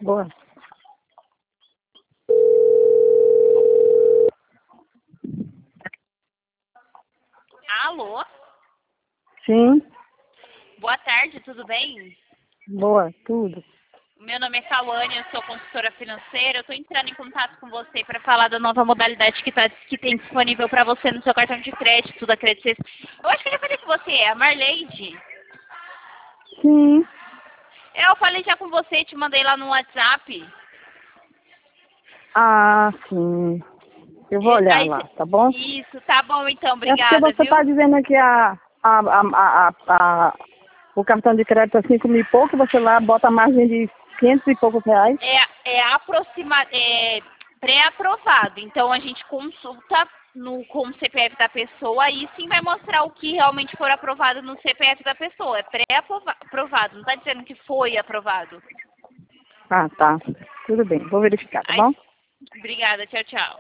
Boa. Alô? Sim, Boa tarde, tudo bem? boa, tudo. Meu nome é Cauane, eu sou consultora financeira. Eu estou entrando em contato com você para falar da nova modalidade que tem disponível para você no seu cartão de crédito da Credit Suisse. Eu acho que eu já falei com você, é a Marleide. Sim. Eu falei já com você, te mandei lá no WhatsApp. Ah, sim. Eu vou olhar Aí, lá, tá bom? isso, tá bom então, É porque obrigada, você viu? está dizendo que o cartão de crédito é 5 mil e pouco, você lá bota a margem de 500 e poucos reais. É pré-aprovado. Então a gente consulta com o CPF da pessoa e sim vai mostrar o que realmente for aprovado no CPF da pessoa. É pré-aprovado, não está dizendo que foi aprovado. Ah, tá. Tudo bem, vou verificar, tá Aí, bom? obrigada, tchau, tchau.